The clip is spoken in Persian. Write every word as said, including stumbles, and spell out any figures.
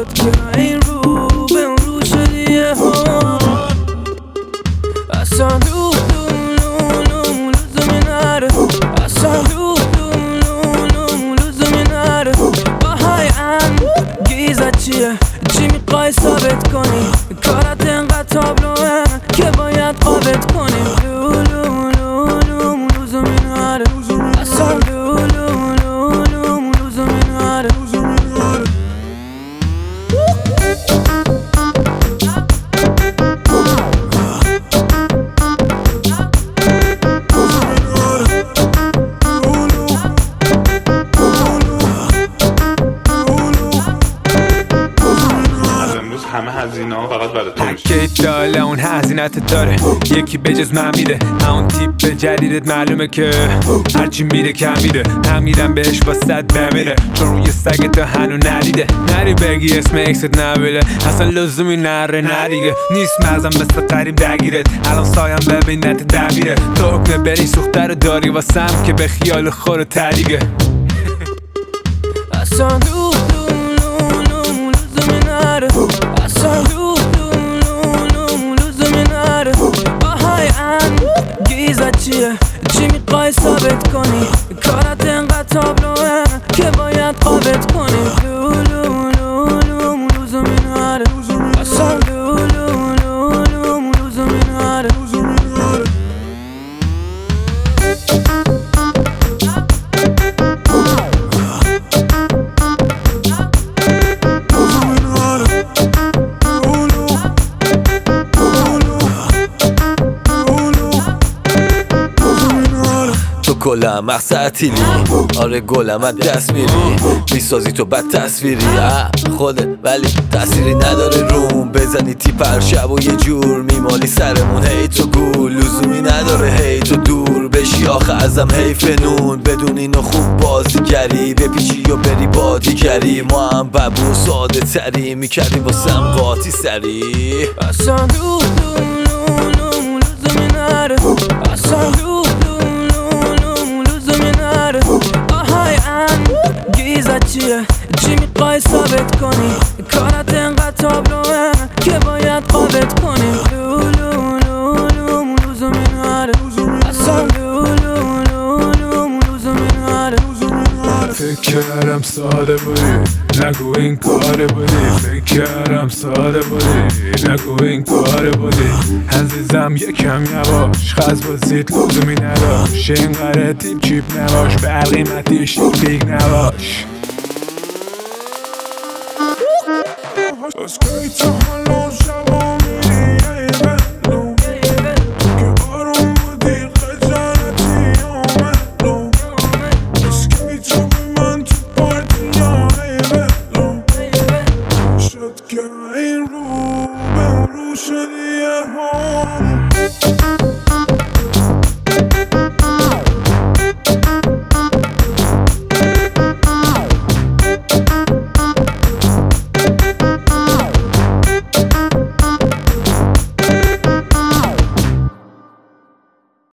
شد که این رو به اون رو شدیه ها. اصلا دو دو نو نو لزومی نره، اصلا دو دو نو نو لزومی نره. باهای انگیزت چیه؟ چی میخوای ثابت کنی؟ کارت انقدر تابلوه که باید قابت کنی. لولو لولو لزومی نره، اصلا لولو لولو لزومی نره. همه هزینه ها فقط برای تو میشه. پکیج داله اون هزینت داره، یکی بجز من میده. همون تیپ جدیدت معلومه که هرچی میره کم میره. هم میرم بهش با صد بمیره، چون روی سگت هنو ندیده. نری بگی اسم اکست نبیله، اصلا لزومی نره ندیگه. نیست مغزم مثل قریب درگیرت، الان سایم ببینت دبیره. تو حکمه بری سوخته رو داری واسم که به خیال خور تریگه. اصلا دو دو نو نو لزومی نره، اصلا دو دو نو نو لزومی نره. باهای انگیزت چیه؟ چی میخوای ثابت کنی؟ کارت انقدر تابلوه که باید قابت کنی. لولو لولو لزومی نره، اصلا لولو لولو لزومی نره. تو کلم مقصد تیلی، آره گلم از دست میری. میسازی تو بد تصویری خوده، ولی تأثیری نداره روم. بزنی تیپ هر شب و یه جور میمالی سرمون. هی تو گول لزومی نداره، هی تو دور بشی آخه ازم حیف نون. بدون اینو خوب بازیگری بپیچی و بری بادیگری. ما هم ببو ساده تری میکردیم واسم قاطی سری. اصلا دو دو نو نو لزومی نره، اصلا دو دو نو نو لزومی نره. باهای انگیزت چیه؟ چی میخوای ثابت کنی؟ کارت انقدر تابلوه که باید قابت کنی. لولو لولو لزومی نره، اصلا لولو لولو لزومی نره. فکر کردم ساده بودی، نگو این کار بودی. فکر کردم ساده بودی، نگو این کار بودی. عزیزم یکم یواش، خز بازید لزومی نداشت. اینقدر تیپ چیپ نباش، بر قیمتیش پیک نباش. از کی تا حالا شبا